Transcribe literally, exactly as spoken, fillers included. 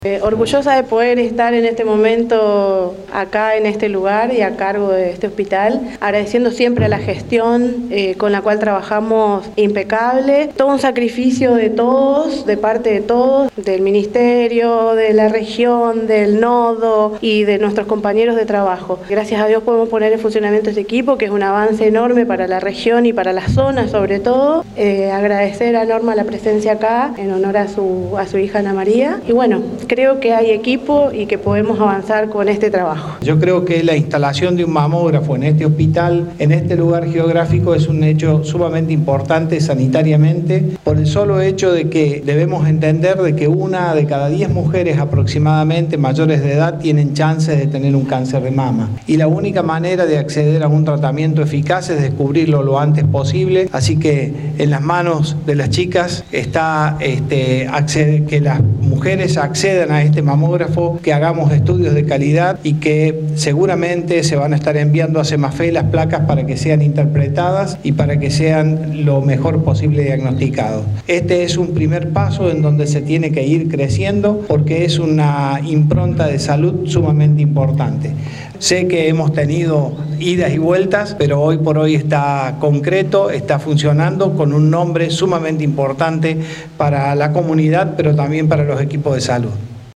Eh, orgullosa de poder estar en este momento acá en este lugar y a cargo de este hospital, agradeciendo siempre a la gestión eh, con la cual trabajamos impecable, todo un sacrificio de todos, de parte de todos, del ministerio, de la región, del nodo y de nuestros compañeros de trabajo. Gracias a Dios podemos poner en funcionamiento este equipo, que es un avance enorme para la región y para la zona sobre todo. Eh, agradecer a Norma la presencia acá en honor a su, a su hija Ana María y bueno, creo que hay equipo y que podemos avanzar con este trabajo. Yo creo que la instalación de un mamógrafo en este hospital, en este lugar geográfico, es un hecho sumamente importante sanitariamente, por el solo hecho de que debemos entender de que una de cada diez mujeres aproximadamente mayores de edad tienen chances de tener un cáncer de mama. Y la única manera de acceder a un tratamiento eficaz es descubrirlo lo antes posible, así que en las manos de las chicas está este, acceder, que las mujeres accedan a este mamógrafo, que hagamos estudios de calidad y que seguramente se van a estar enviando a Semafé las placas para que sean interpretadas y para que sean lo mejor posible diagnosticados. Este es un primer paso en donde se tiene que ir creciendo porque es una impronta de salud sumamente importante. Sé que hemos tenido idas y vueltas, pero hoy por hoy está concreto, está funcionando con un nombre sumamente importante para la comunidad, pero también para los equipos de salud.